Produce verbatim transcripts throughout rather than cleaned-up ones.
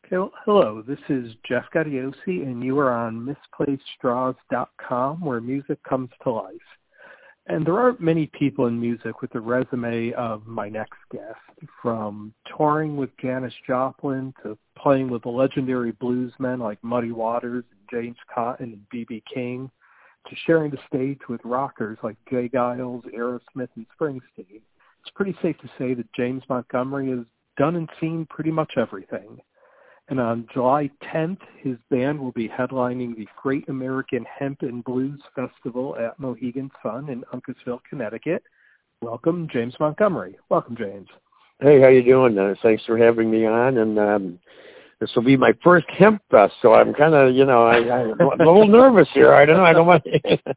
Okay, well, hello, this is Jeff Gaudiosi, and you are on misplaced straws dot com, where music comes to life. And there aren't many people in music with the resume of my next guest, from touring with Janis Joplin to playing with the legendary bluesmen like Muddy Waters, James Cotton, and B B King, to sharing the stage with rockers like Jay Giles, Aerosmith, and Springsteen. It's pretty safe to say that James Montgomery has done and seen pretty much everything. And on July tenth, his band will be headlining the Great American Hemp and Blues Festival at Mohegan Sun in Uncasville, Connecticut. Welcome, James Montgomery. Welcome, James. Hey, how you doing? Uh, thanks for having me on. And um, this will be my first hemp fest, so I'm kind of, you know, I, I'm a little nervous here. I don't know. I don't want.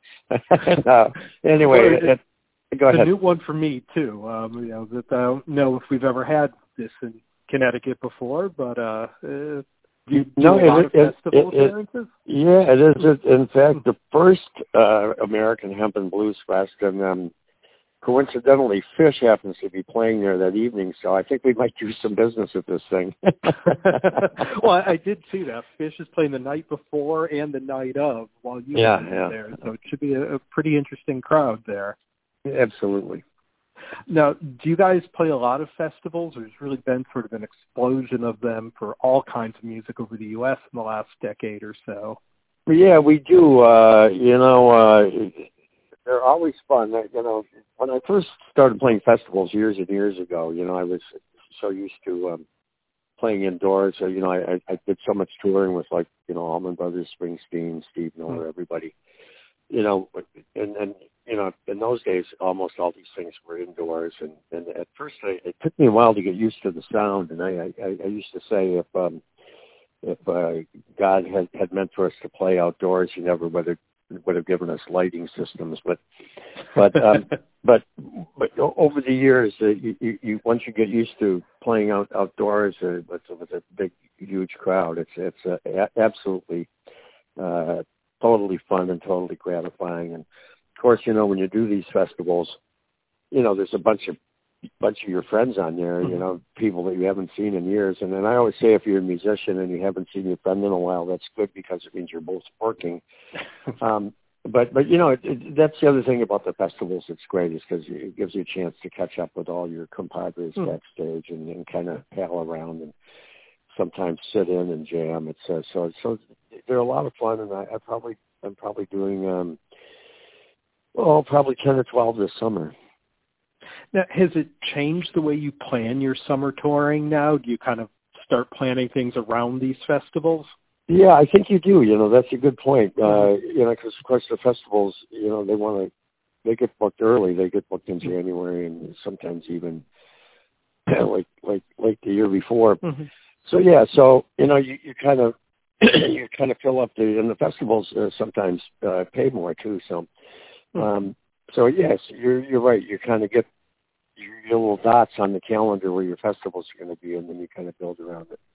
uh, anyway, well, it, it, go ahead. It's a new one for me too. Um, you know, that I don't know if we've ever had this in Connecticut before, but uh, uh do you do no, a lot it, of it, festival it, appearances? It, yeah, it is. It, in fact, the first uh, American Hemp and Blues Fest, and um, coincidentally, Fish happens to be playing there that evening, so I think we might do some business at this thing. Well, I, I did see that. Fish is playing the night before and the night of while you yeah, were yeah. there, so it should be a, a pretty interesting crowd there. Absolutely. Now, do you guys play a lot of festivals? There's really been sort of an explosion of them for all kinds of music over the U S in the last decade or so. Yeah, we do. Uh, you know, uh, they're always fun. You know, when I first started playing festivals years and years ago, you know, I was so used to um, playing indoors. So, you know, I, I did so much touring with, like, you know, Allman Brothers, Springsteen, Steve Miller, mm-hmm. everybody. You know, and, and you know, in those days, almost all these things were indoors. And, and at first, I, it took me a while to get used to the sound. And I, I, I used to say if um, if uh, God had, had meant for us to play outdoors, He never would have would have given us lighting systems. But but um, but but over the years, uh, you, you, you once you get used to playing out outdoors uh, with, with a big, huge crowd, it's it's uh, a- absolutely uh, totally fun and totally gratifying. And of course, you know, when you do these festivals, you know, there's a bunch of bunch of your friends on there, you know, people that you haven't seen in years. And then I always say, if you're a musician and you haven't seen your friend in a while, that's good, because it means you're both working. um, but, but you know, it, it, that's the other thing about the festivals that's great, is because it gives you a chance to catch up with all your compadres mm. backstage and, and kind of pal around and sometimes sit in and jam. It's uh, so so they're a lot of fun, and I, I probably I'm probably doing um, well, probably ten or twelve this summer. Now, has it changed the way you plan your summer touring now? Do you kind of start planning things around these festivals? Yeah, I think you do. You know, that's a good point. Uh, you know, because of course the festivals, you know, they want to, they get booked early. They get booked in January and sometimes even like like like the year before. Mm-hmm. So yeah, so you know, you, you kind of you kind of fill up the and the festivals uh, sometimes uh, pay more too. So um, so yes, you're you're right. You kind of get your, your little dots on the calendar where your festivals are going to be, and then you kind of build around it.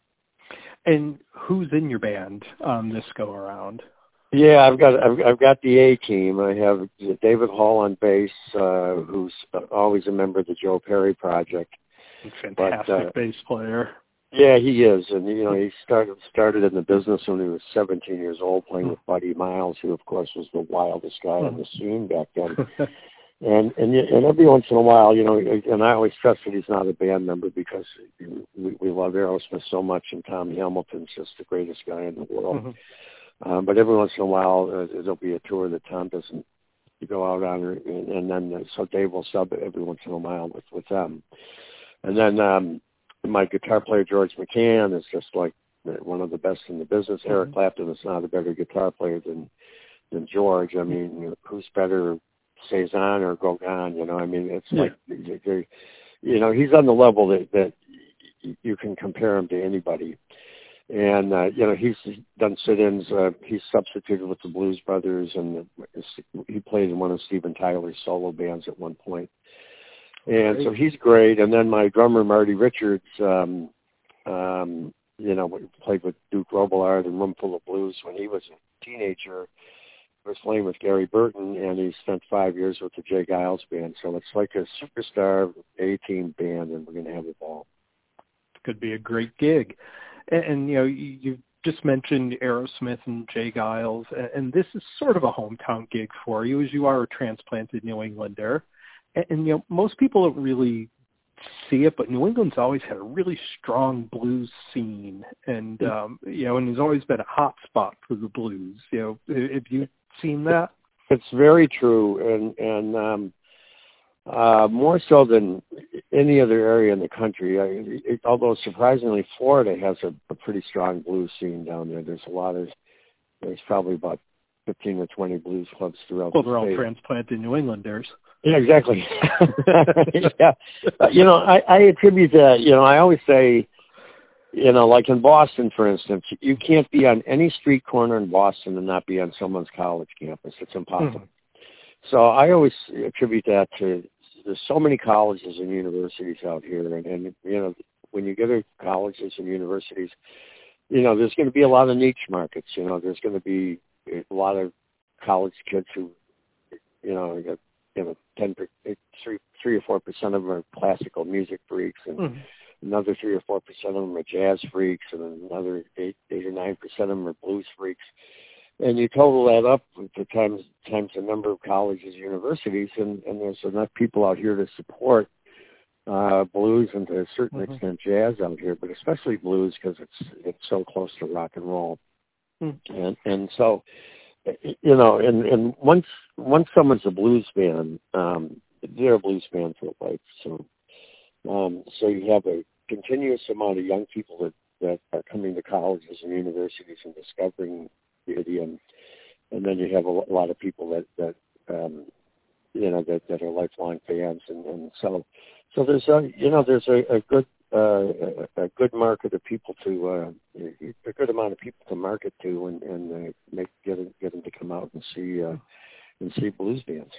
And who's in your band um, this go around? Yeah, I've got I've, I've got the A team. I have David Hall on bass, uh, who's always a member of the Joe Perry Project. Fantastic but, uh, bass player. Yeah, he is, and you know he started started in the business when he was seventeen years old, playing with Buddy Miles, who of course was the wildest guy on the scene back then. and and and every once in a while, you know, and I always stress that he's not a band member, because we, we love Aerosmith so much, and Tommy Hamilton's just the greatest guy in the world. Mm-hmm. Um, but every once in a while, uh, there'll be a tour that Tom doesn't go out on, and, and then uh, so Dave will sub every once in a while with with them, and then. um My guitar player, George McCann, is just like one of the best in the business. Mm-hmm. Eric Clapton is not a better guitar player than than George. I mean, you know, who's better, Cezanne or Gauguin? You know, I mean, it's yeah. like, they're, you know, he's on the level that, that you can compare him to anybody. And, uh, you know, he's done sit-ins. Uh, he's substituted with the Blues Brothers, and he played in one of Steven Tyler's solo bands at one point. And so he's great. And then my drummer, Marty Richards, um, um, you know, played with Duke Robillard and Roomful of Blues when he was a teenager. He was playing with Gary Burton, and he spent five years with the Jay Giles Band. So it's like a superstar A-team band, and we're going to have a ball. Could be a great gig. And, and you know, you, you just mentioned Aerosmith and Jay Giles, and, and this is sort of a hometown gig for you, as you are a transplanted New Englander. And, and you know, most people don't really see it, but New England's always had a really strong blues scene, and um, you know, and there's always been a hot spot for the blues. You know, have you seen that? It's very true, and and um, uh, more so than any other area in the country. I, it, although surprisingly, Florida has a, a pretty strong blues scene down there. There's a lot of, there's probably about fifteen or twenty blues clubs throughout well, the they're state. all transplanted New Englanders. Yeah, exactly. yeah, you know, I, I attribute that. You know, I always say, you know, like in Boston, for instance, you can't be on any street corner in Boston and not be on someone's college campus. It's impossible. Mm-hmm. So I always attribute that to there's so many colleges and universities out here, and, and you know, when you get to colleges and universities, you know, there's going to be a lot of niche markets. You know, there's going to be a lot of college kids who, you know, got, you know, ten, three, three or four percent of them are classical music freaks, and mm-hmm. another three or four percent of them are jazz freaks, and another eight, eight or nine percent of them are blues freaks. And you total that up with the times times the number of colleges, universities, and, and there's enough people out here to support uh, blues and to a certain mm-hmm. extent jazz out here, but especially blues because it's it's so close to rock and roll, mm-hmm. and and so. You know, and, and once once someone's a blues fan, um, they're a blues fan for life. So, um, so you have a continuous amount of young people that, that are coming to colleges and universities and discovering the idiom, and then you have a lot of people that that um, you know that, that are lifelong fans, and, and so so there's a you know there's a, a good uh, a, a good market of people to uh, a good amount of people to market to, and, and uh, make get them, get them to come out and see uh, and see blues bands.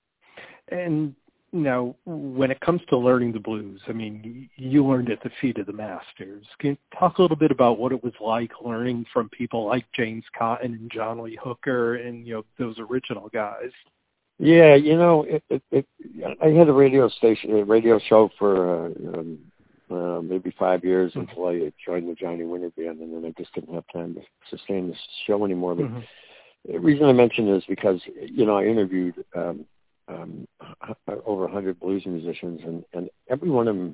And now, when it comes to learning the blues, I mean, you learned at the feet of the masters. Can you talk a little bit about what it was like learning from people like James Cotton and John Lee Hooker and you know those original guys? Yeah, you know, it, it, it, I had a radio station, a radio show for. Uh, um, Uh, maybe five years mm-hmm. until I joined the Johnny Winter Band, and then I just didn't have time to sustain this show anymore. But mm-hmm. the reason I mention it is because, you know, I interviewed um, um, over one hundred blues musicians, and, and every one of them,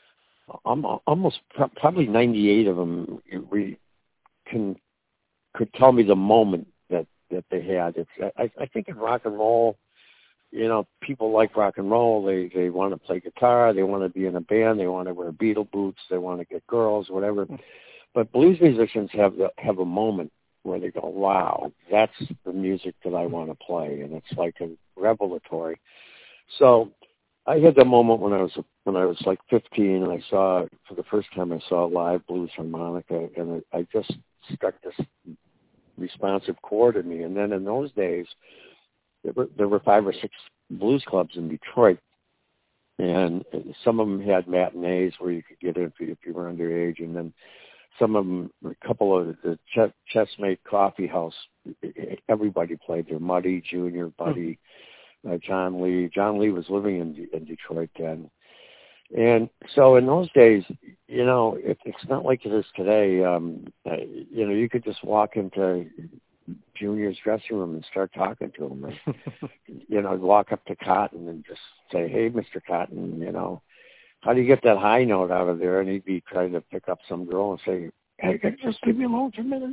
almost probably ninety-eight of them, we can could tell me the moment that, that they had. It's I, I think in rock and roll, you know, people like rock and roll. They they want to play guitar. They want to be in a band. They want to wear Beatle boots. They want to get girls, whatever. But blues musicians have the, have a moment where they go, "Wow, that's the music that I want to play," and it's like a revelatory. So I had that moment when I was when I was like fifteen, and I saw for the first time I saw a live blues harmonica, and it, I just struck this responsive chord in me. And then in those days. There were, there were five or six blues clubs in Detroit, and some of them had matinees where you could get in if you, if you were underage, and then some of them, a couple of the Ch- Chessmate Coffee House, everybody played there. Muddy, Junior, Buddy, uh, John Lee. John Lee was living in, in Detroit then. And so in those days, you know, it, it's not like it is today. Um, uh, you know, you could just walk into Junior's dressing room and start talking to him. And, you know, walk up to Cotton and just say, "Hey, Mister Cotton, you know, how do you get that high note out of there?" And he'd be trying to pick up some girl and say, "Hey, just leave me alone for a minute."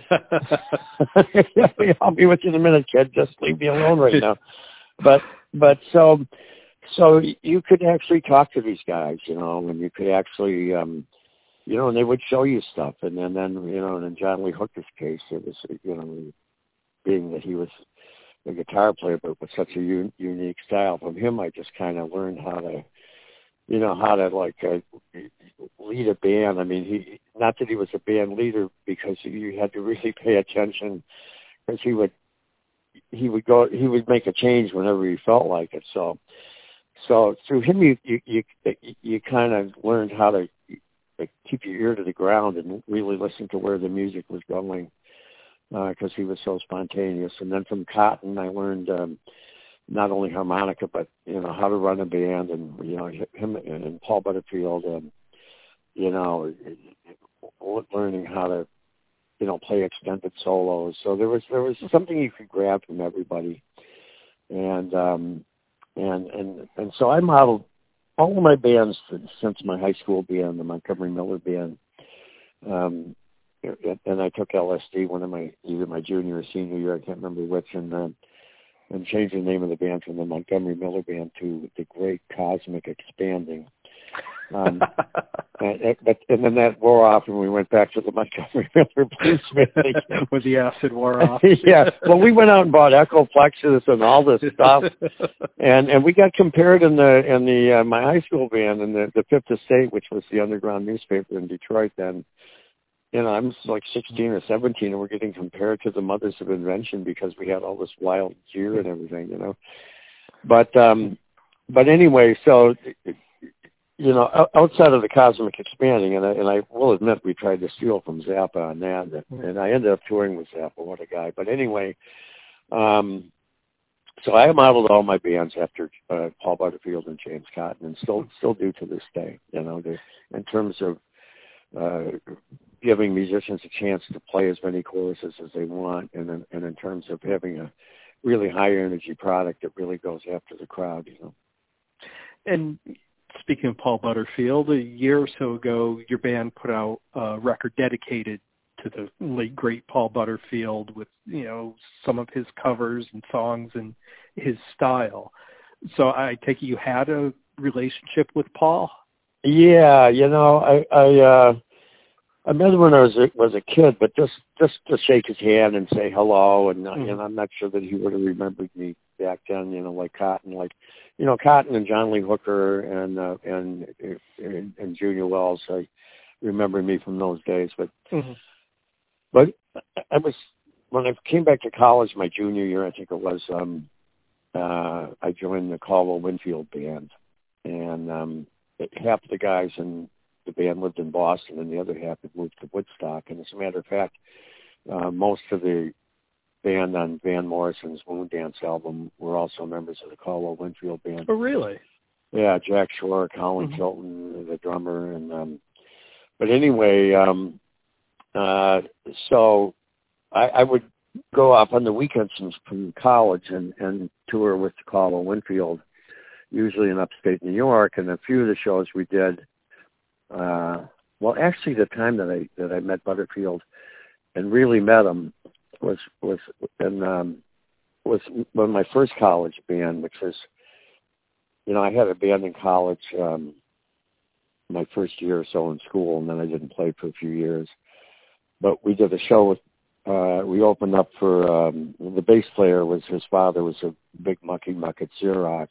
"I'll be with you in a minute, kid. Just leave me alone right now." But, but so, so you could actually talk to these guys, you know, and you could actually, um, you know, and they would show you stuff. And then, then you know, and in John Lee Hooker's case, it was, you know, being that he was a guitar player, but with such a un- unique style. From him, I just kind of learned how to, you know, how to, like, uh, lead a band. I mean, he, not that he was a band leader, because you had to really pay attention, because he would, he would go, he would make a change whenever he felt like it. So, so through him, you, you, you, you kind of learned how to, like, keep your ear to the ground and really listen to where the music was going, because uh, he was so spontaneous. And then from Cotton, I learned um, not only harmonica, but, you know, how to run a band. And, you know, him and Paul Butterfield, um, you know, learning how to, you know, play extended solos. So there was there was something you could grab from everybody, and um, and and and so I modeled all of my bands since my high school band, the Montgomery Miller Band, um, and I took L S D one of my either my junior or senior year, I can't remember which, and uh, and changed the name of the band from the Montgomery Miller Band to the Great Cosmic Expanding. Um, and, but, and then that wore off, and we went back to the Montgomery Miller Blues Band. When the acid wore off. Yeah. Well, we went out and bought Echo Plexus and all this stuff, and and we got compared in the in the uh, my high school band in the the Fifth Estate, which was the underground newspaper in Detroit then. You know, I'm like sixteen or seventeen, and we're getting compared to the Mothers of Invention because we had all this wild gear and everything, you know. But um, but anyway, so. You know, outside of the Cosmic Expanding, and I, and I will admit we tried to steal from Zappa on that, and I ended up touring with Zappa. What a guy! But anyway, um, so I modeled all my bands after uh, Paul Butterfield and James Cotton, and still still do to this day. You know, they, in terms of uh, giving musicians a chance to play as many choruses as they want, and in, and in terms of having a really high energy product that really goes after the crowd. You know, and. Speaking of Paul Butterfield, a year or so ago, your band put out a record dedicated to the late great Paul Butterfield with, you know, some of his covers and songs and his style. So I take it you had a relationship with Paul? Yeah, you know, I I, uh, I met him when I was a, was a kid, but just just to shake his hand and say hello, and mm-hmm. you know, I'm not sure that he would have remembered me back then. You know, like Cotton, like. You know, Cotton and John Lee Hooker and uh, and, and and Junior Wells. I remember me from those days, but mm-hmm. but I was when I came back to college, my junior year, I think it was. Um, uh, I joined the Caldwell Winfield Band, and um, half the guys in the band lived in Boston, and the other half had moved to Woodstock. And as a matter of fact, uh, most of the band on Van Morrison's Moondance album were also members of the Caldwell Winfield Band. Oh, really? Yeah, Jack Shore, Colin mm-hmm. Tilton, the drummer, and um, but anyway, um, uh, so I, I would go off on the weekends from, from college and, and tour with the Caldwell Winfield, usually in upstate New York, and a few of the shows we did. Uh, well, actually, the time that I that I met Butterfield and really met him. was was and um was one of my first college band, which was, you know, I had a band in college um my first year or so in school, and then I didn't play for a few years. But we did a show with uh we opened up for um the bass player was his father was a big mucky muck at Xerox,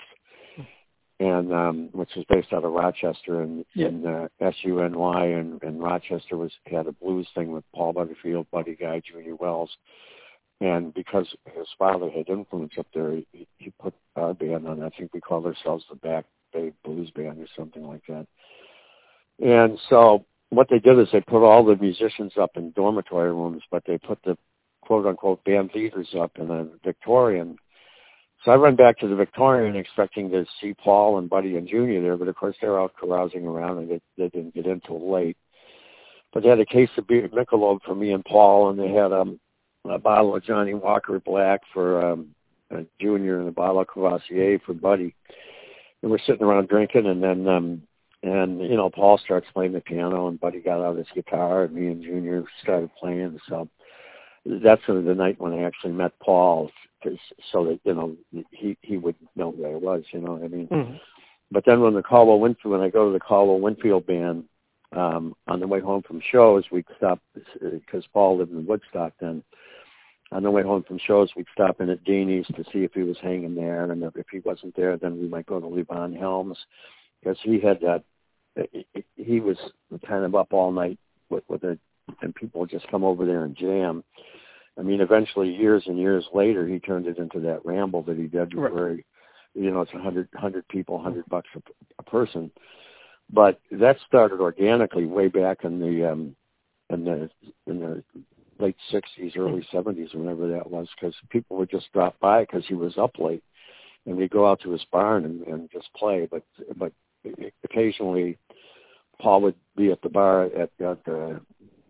and um which was based out of Rochester, and yeah. in uh, S U N Y, and, and Rochester was had a blues thing with Paul Butterfield, Buddy Guy, Junior Wells. And because his father had influence up there, he, he put our band on. I think we called ourselves the Back Bay Blues Band or something like that. And so what they did is they put all the musicians up in dormitory rooms, but they put the quote-unquote band leaders up in a Victorian. So I run back to the Victorian expecting to see Paul and Buddy and Junior there, but of course they're out carousing around, and they, they didn't get in till late. But they had a case of beer Michelob for me and Paul, and they had um, a bottle of Johnny Walker Black for um, uh, Junior and a bottle of Courvoisier for Buddy. And we're sitting around drinking, and then, um, and you know, Paul starts playing the piano, and Buddy got out his guitar, and me and Junior started playing. So that's sort of the night when I actually met Paul, so that, you know, he he would know who I was, you know what I mean? Mm-hmm. But then when the Caldwell Winfield, when I go to the Caldwell Winfield Band, um, on the way home from shows, we'd stop, because Paul lived in Woodstock then. On the way home from shows, we'd stop in at Deanie's to see if he was hanging there, and if he wasn't there, then we might go to Levon Helms, because he had that, he was kind of up all night with, with it, and people would just come over there and jam. I mean, eventually, years and years later, he turned it into that ramble that he did, right, where, he, you know, it's a hundred, hundred people, hundred bucks a, a person. But that started organically way back in the um, in the in the late sixties, early seventies, whenever that was, because people would just drop by because he was up late, and we'd go out to his barn and, and just play. But but occasionally, Paul would be at the bar at, at the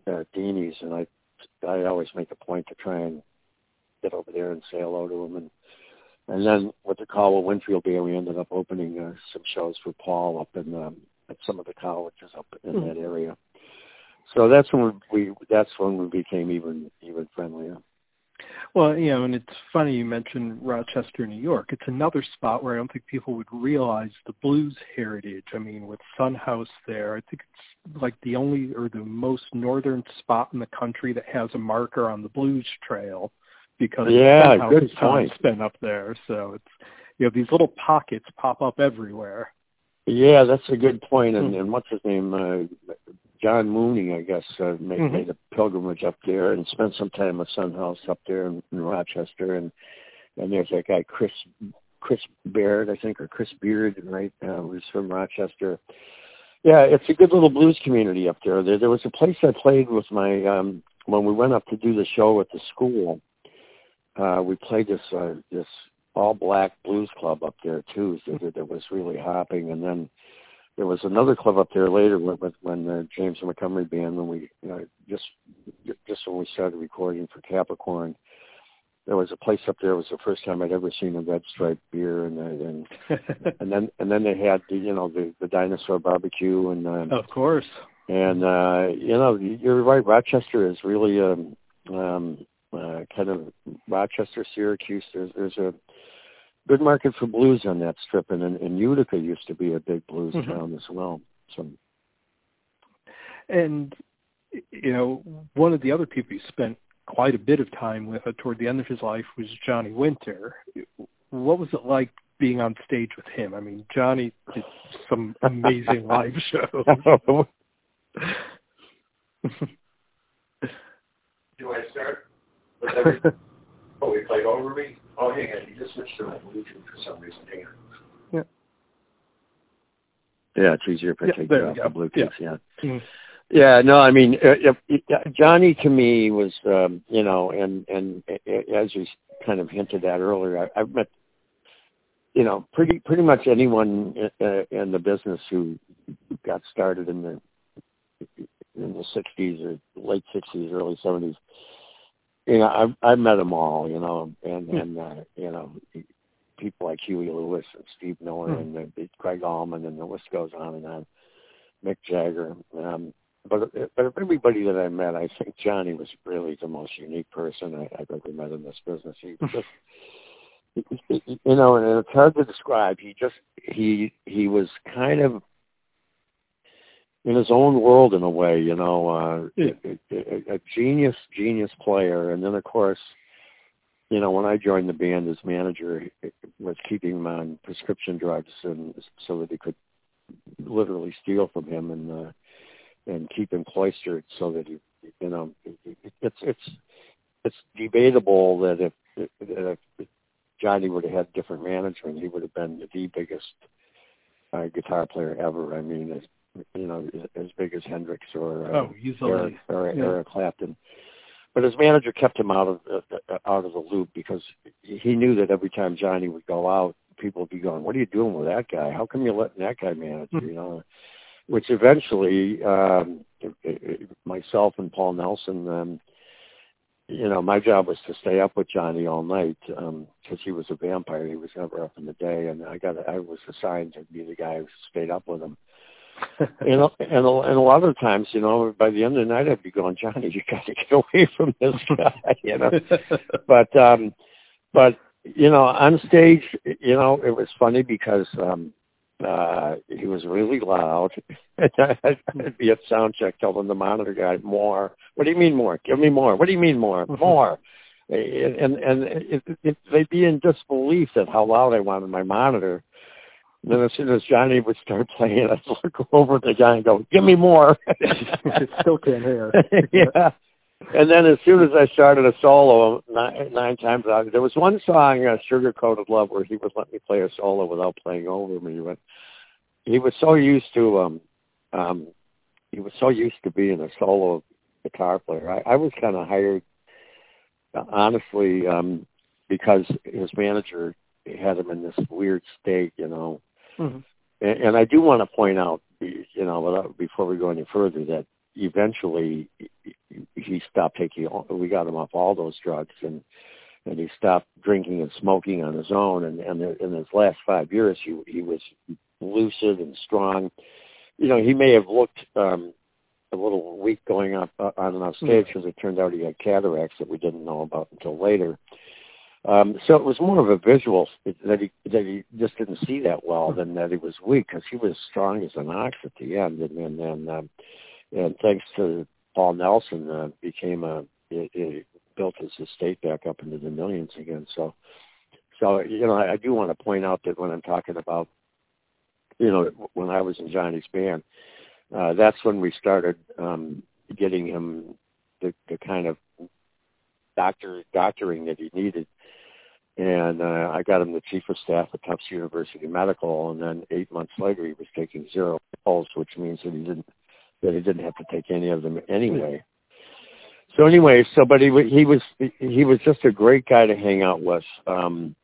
uh, Deanie's, and I I always make a point to try and get over there and say hello to him. And and then with the Caldwell Winfield Day, we ended up opening uh, some shows for Paul up in um, at some of the colleges up in mm-hmm. that area. So that's when we that's when we became even even friendlier. Well, you know, and it's funny you mentioned Rochester, New York. It's another spot where I don't think people would realize the blues heritage. I mean, with Sun House there, I think it's like the only or the most northern spot in the country that has a marker on the blues trail because yeah, Sun good House has been up there. So it's, you know, these little pockets pop up everywhere. Yeah, that's a good point. And, mm-hmm. and what's his name? Uh, John Mooney, I guess, uh, made, mm-hmm. made a pilgrimage up there and spent some time at Sun House up there in, in Rochester. And and there's that guy, Chris Chris Baird, I think, or Chris Beard, right, uh, who's from Rochester. Yeah, it's a good little blues community up there. There, there was a place I played with my, um, when we went up to do the show at the school, uh, we played this uh, this all-black blues club up there, too, so that, that was really hopping. And then there was another club up there later when, when the James Montgomery Band, when we, you know, just just when we started recording for Capricorn, there was a place up there. It was the first time I'd ever seen a Red Stripe beer, and and and then and then they had the, you know, the, the dinosaur barbecue, and um, of course, and uh, you know, you're right. Rochester is really um, um, uh, kind of Rochester, Syracuse. There's there's a good market for blues on that strip, and, and Utica used to be a big blues mm-hmm. town as well. So, and you know, one of the other people you spent quite a bit of time with uh, toward the end of his life was Johnny Winter. What was it like being on stage with him? I mean, Johnny did some amazing live shows. Do I start? Every, oh, he played over me? Oh, hang on. You just switched to my Bluetooth for some reason. Hang on. Yeah. Yeah, it's easier if I yeah, take it off the Bluetooth. Yeah. Yeah. Mm-hmm. Yeah, no, I mean, uh, uh, Johnny to me was, um, you know, and, and uh, as you kind of hinted at earlier, I, I've met, you know, pretty pretty much anyone uh, in the business who got started in the in the sixties or late sixties, early seventies. You know, I've, I've met them all, you know, and, and uh, you know, people like Huey Lewis and Steve Miller mm-hmm. and uh, Craig Allman, and the list goes on and on, Mick Jagger. Um, but but of everybody that I met, I think Johnny was really the most unique person I, I've ever met in this business. He just, you know, and it's hard to describe. He just, he he was kind of in his own world in a way, you know, uh, yeah. a, a, a genius, genius player. And then, of course, you know, when I joined the band, his manager was keeping him on prescription drugs, and so that he could literally steal from him and uh, and keep him cloistered, so that he, you know, it's it's it's debatable that if, that if Johnny would have had different management, he would have been the biggest uh, guitar player ever. I mean, as, you know, as big as Hendrix or uh, oh, Eric, or yeah. Eric Clapton. But his manager kept him out of uh, out of the loop, because he knew that every time Johnny would go out, people would be going, "What are you doing with that guy? How come you're letting that guy manage?" Mm-hmm. You know, which eventually um, myself and Paul Nelson, um, you know, my job was to stay up with Johnny all night, because um, he was a vampire. He was never up in the day, and I got I was assigned to be the guy who stayed up with him. you know, and, and a lot of times, you know, by the end of the night, I'd be going, "Johnny, you got to get away from this guy," you know. but, um, but you know, on stage, you know, it was funny because um, uh, he was really loud. I'd be at sound check telling the monitor guy, "More. What do you mean more? Give me more. What do you mean more? More." And and, and it, it, they'd be in disbelief at how loud I wanted my monitor. And then as soon as Johnny would start playing, I'd look over at the guy and go, "Give me more." Still can't hear. Yeah. And then as soon as I started a solo, nine, nine times out, there was one song, uh, "Sugar Coated Love," where he would let me play a solo without playing over me. But he was so used to, um, um, he was so used to being a solo guitar player. I, I was kind of hired, uh, honestly, um, because his manager had him in this weird state, you know. Mm-hmm. And, and I do want to point out, you know, without, before we go any further, that eventually he stopped taking. We got him off all those drugs, and and he stopped drinking and smoking on his own. And and in his last five years, he he was lucid and strong. You know, he may have looked um, a little weak going up uh, on and off stage because it turned out he had cataracts that we didn't know about until later. Um, so it was more of a visual that he that he just didn't see that well than that he was weak, because he was strong as an ox at the end, and and and, um, and thanks to Paul Nelson, uh, became a it, it built his estate back up into the millions again. So so you know I, I do want to point out that when I'm talking about, you know, when I was in Johnny's band, uh, that's when we started um, getting him the, the kind of doctor doctoring that he needed. And uh, I got him the chief of staff at Tufts University Medical, and then eight months later he was taking zero pills, which means that he didn't that he didn't have to take any of them anyway. So anyway, so but he he was he was just a great guy to hang out with. Um,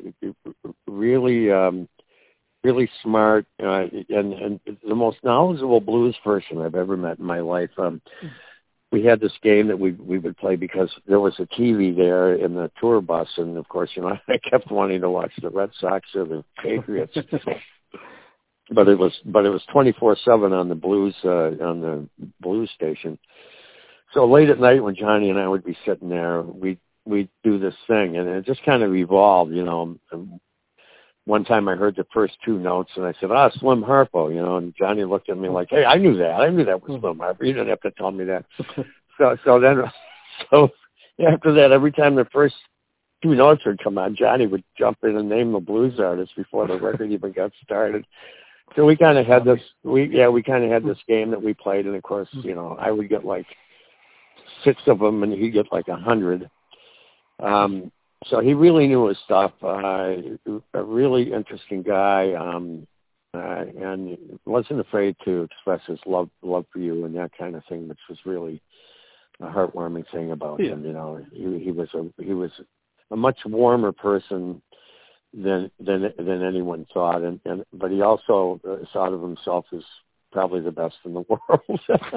really, um, really smart, uh, and and the most knowledgeable blues person I've ever met in my life. Um, We had this game that we we would play because there was a T V there in the tour bus, and of course, you know, I kept wanting to watch the Red Sox or the Patriots, but it was but it was twenty-four seven on the blues uh, on the blues station. So late at night, when Johnny and I would be sitting there, we we'd do this thing, and it just kind of evolved, you know. One time I heard the first two notes, and I said, ah, Slim Harpo, you know, and Johnny looked at me like, hey, I knew that. I knew that was Slim Harpo. You didn't have to tell me that. so so then, so after that, every time the first two notes would come on, Johnny would jump in and name the blues artist before the record even got started. So we kind of had this, we yeah, we kind of had this game that we played, and of course, you know, I would get like six of them, and he'd get like a hundred. Um, So he really knew his stuff. Uh, a really interesting guy, um, uh, and wasn't afraid to express his love love for you and that kind of thing, which was really a heartwarming thing about yeah. him. You know, he, he was a he was a much warmer person than than than anyone thought, and, and but he also uh, thought of himself as probably the best in the world.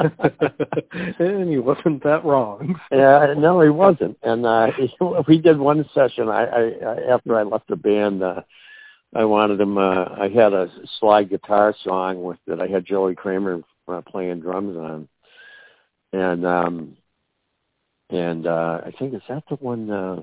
And he wasn't that wrong. Yeah, no, he wasn't. And uh, we did one session. I, I after I left the band, uh, I wanted him. Uh, I had a slide guitar song with that I had Joey Kramer uh, playing drums on, and um, and uh, I think is that the one. Uh,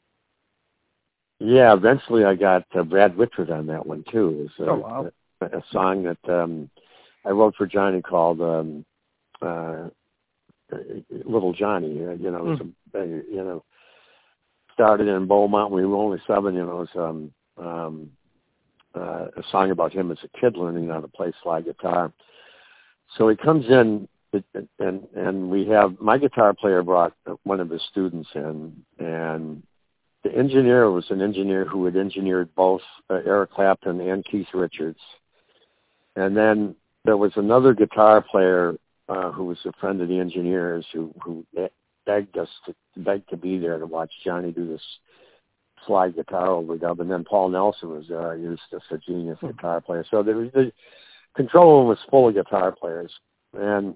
yeah, eventually I got uh, Brad Whitford on that one too. It was a, oh wow! A, a song that. Um, I wrote for Johnny called um, uh, Little Johnny. Uh, you know, it was a, uh, you know, started in Beaumont. We were only seven. You know, it was um, um, uh, a song about him as a kid learning how to play slide guitar. So he comes in, and and we have my guitar player brought one of his students in, and the engineer was an engineer who had engineered both uh, Eric Clapton and Keith Richards, and then there was another guitar player uh, who was a friend of the engineers who, who begged us to begged to be there to watch Johnny do this slide guitar overdub. And then Paul Nelson was there. He was just a genius mm-hmm. guitar player. So there was, the control room was full of guitar players. And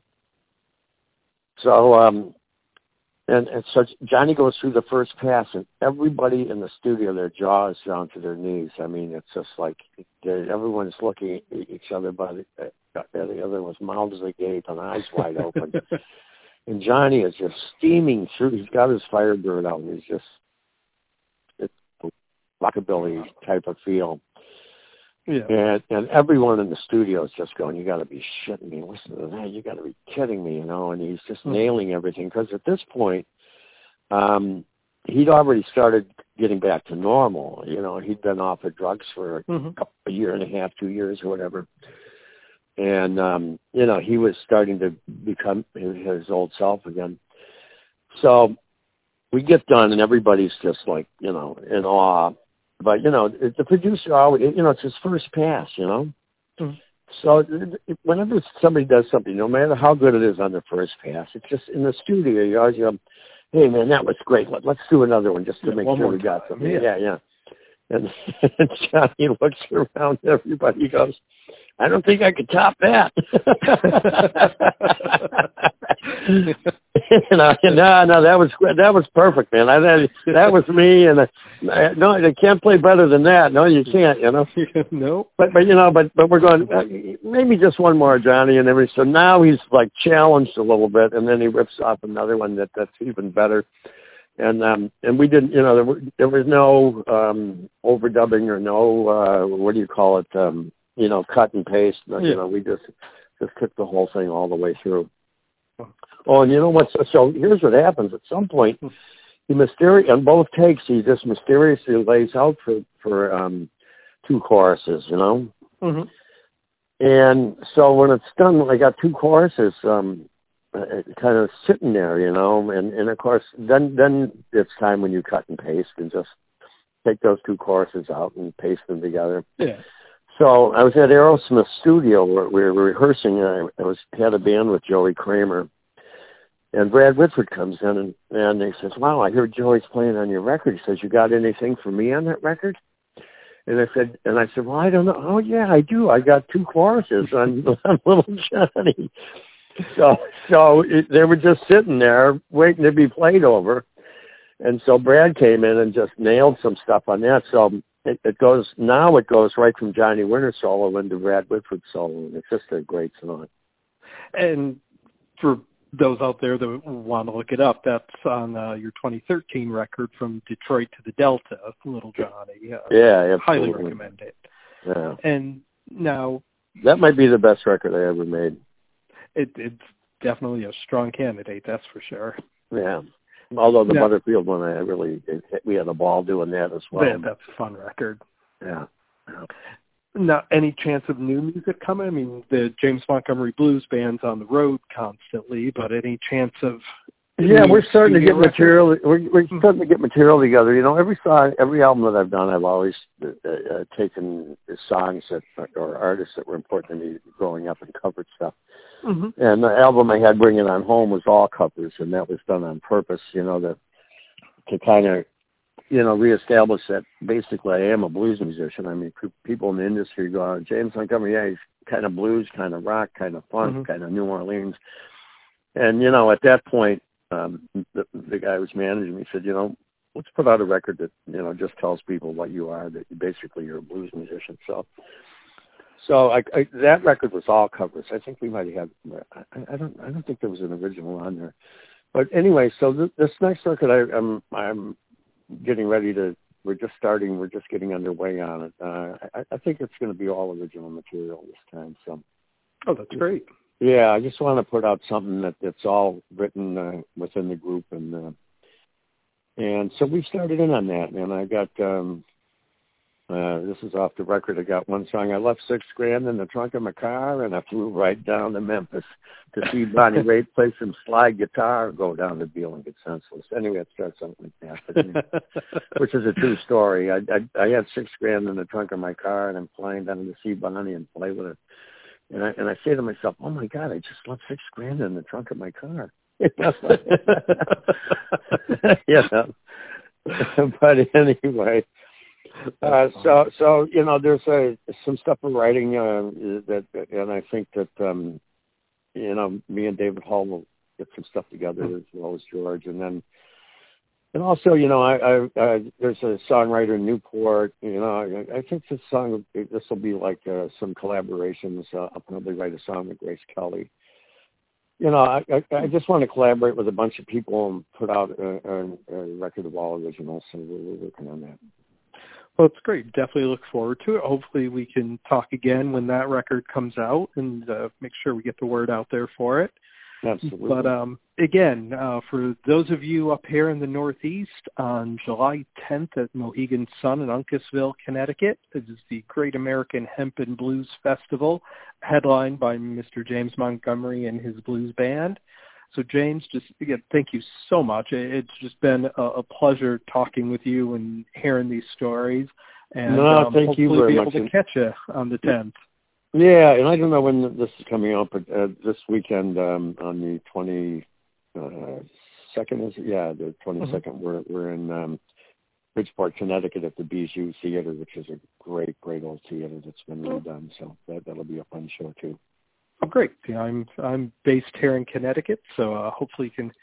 so, um, and, and so Johnny goes through the first pass, and everybody in the studio, their jaw is down to their knees. I mean, it's just like everyone's looking at each other by the, the other one's mouths agape and eyes wide open. And Johnny is just steaming through. He's got his Firebird out, and he's just it's a rockabilly type of feel. Yeah. And and everyone in the studio is just going, you got to be shitting me. Listen to that. You got to be kidding me, you know. And he's just mm-hmm. nailing everything, because at this point, um, he'd already started getting back to normal. You know, he'd been off of drugs for mm-hmm. a, couple, a year and a half, two years or whatever. And, um, you know, he was starting to become his, his old self again. So we get done, and everybody's just like, you know, in awe. But, you know, the producer always, you know, it's his first pass, you know. Mm-hmm. So whenever somebody does something, no matter how good it is on the first pass, it's just in the studio, you always go, hey, man, that was great. Let, let's do another one just to yeah, make sure we got something. Yeah, yeah. yeah. And, and Johnny looks around at everybody. He goes, I don't think I could top that. you know, no, no, that was that was perfect, man. I, that that was me, and I, no, they can't play better than that. No, you can't, you know. No, but but you know, but but we're going uh, maybe just one more, Johnny, and everything. So now he's like challenged a little bit, and then he rips off another one that that's even better. And um and we didn't, you know, there, were, there was no um overdubbing or no uh what do you call it, um you know, cut and paste. You yeah. know, we just just took the whole thing all the way through. Oh, and you know what? So, so here's what happens. At some point, he mysteri- on both takes, he just mysteriously lays out for for um, two choruses. You know, mm-hmm. and so when it's done, I got two choruses, um, kind of sitting there. You know, and and of course, then then it's time when you cut and paste and just take those two choruses out and paste them together. Yeah. So I was at Aerosmith studio where we were rehearsing. And I, I was had a band with Joey Kramer, and Brad Whitford comes in and and he says, "Wow, I heard Joey's playing on your record." He says, "You got anything for me on that record?" And I said, and I said, "Well, I don't know." "Oh yeah, I do. I got two choruses on, on Little Johnny." So so it, they were just sitting there waiting to be played over, and so Brad came in and just nailed some stuff on that. So. It, it goes now. It goes right from Johnny Winter solo into Brad Whitford solo, and it's just a great song. And for those out there that want to look it up, that's on uh, your twenty thirteen record, From Detroit to the Delta, Little Johnny. Uh, yeah, absolutely. Highly recommend it. Yeah. And now that might be the best record I ever made. It, it's definitely a strong candidate, that's for sure. Yeah. Although the yeah. Butterfield one, I really, it, we had a ball doing that as well. Yeah, that's a fun record. Yeah. yeah. Now, any chance of new music coming? I mean, the James Montgomery Blues Band's on the road constantly, but any chance of... Yeah, we're starting to get record? material. We're, we're starting to get material together. You know, every song, every album that I've done, I've always uh, uh, taken songs that or artists that were important to me growing up and covered stuff. Mm-hmm. And the album I had, Bring It On Home, was all covers, and that was done on purpose. You know, that to kind of, you know, reestablish that basically I am a blues musician. I mean, p- people in the industry go, oh, James Montgomery, yeah, he's kind of blues, kind of rock, kind of funk, mm-hmm. kind of New Orleans. And you know, at that point. Um, the, the guy who was managing me said, you know, let's put out a record that, you know, just tells people what you are, that you basically you're a blues musician. So, so I, I, that record was all covers. I think we might have, I, I don't, I don't think there was an original on there. But anyway, so th- this next record, I, I'm, I'm getting ready to, we're just starting, we're just getting underway on it. Uh, I, I think it's going to be all original material this time. So. Oh, that's great. Yeah, I just want to put out something that, that's all written uh, within the group, and uh, and so we started in on that. And I got um, uh, this is off the record. I got one song. I left six grand in the trunk of my car, and I flew right down to Memphis to see Bonnie Raitt play some slide guitar, go down to Beale and get senseless. Anyway, it starts something like that, which is a true story. I, I I had six grand in the trunk of my car, and I'm flying down to see Bonnie and play with her. And I and I say to myself, "Oh my God, I just left six grand in the trunk of my car." you know. But anyway, uh, so so you know, there's a, some stuff we're writing uh, that, and I think that um, you know, me and David Hall will get some stuff together as well as George, and then. And also, you know, I, I, I there's a songwriter in Newport. You know, I, I think this song, this will be like uh, some collaborations. Uh, I'll probably write a song with Grace Kelly. You know, I, I, I just want to collaborate with a bunch of people and put out a, a, a record of all originals. So we're, we're working on that. Well, it's great. Definitely look forward to it. Hopefully, we can talk again when that record comes out and uh, make sure we get the word out there for it. Absolutely. But um, again, uh, for those of you up here in the Northeast, on July tenth at Mohegan Sun in Uncasville, Connecticut, it is the Great American Hemp and Blues Festival, headlined by Mister James Montgomery and his blues band. So, James, just again, thank you so much. It's just been a, a pleasure talking with you and hearing these stories. And no, um, thank hopefully you very be much. able to catch you on the tenth. Yeah, and I don't know when this is coming out, but uh, this weekend um, on the twenty-second, is it? Yeah, the twenty-second, mm-hmm. we're we're in um, Bridgeport, Connecticut at the Bijou Theater, which is a great, great old theater that's been redone. So that, that'll be a fun show, too. Oh, great. Yeah, I'm I'm based here in Connecticut, so uh, hopefully you can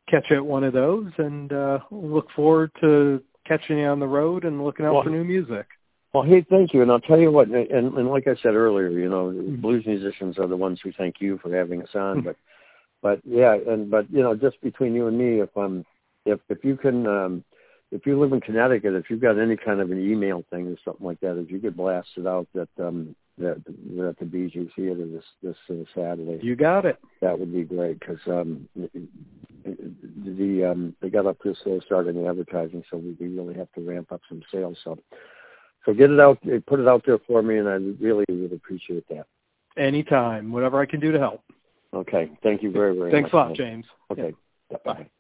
catch you at one of those, and uh, look forward to catching you on the road and looking out well, for new music. Well, hey, thank you. And I'll tell you what, and, and like I said earlier, you know, blues musicians are the ones who thank you for having us on. But, but yeah, and but you know, just between you and me, if I'm, if if you can, um, if you live in Connecticut, if you've got any kind of an email thing or something like that, if you could blast it out that um that we're at the Bijou Theater this this uh, Saturday. You got it. That would be great because um, the um, they got up to a slow start in the advertising, so we, we really have to ramp up some sales. So. So get it out, put it out there for me, and I really, really appreciate that. Anytime, whatever I can do to help. Okay. Thank you very, very Thanks much. Thanks a lot, James. Okay. Yeah. Bye.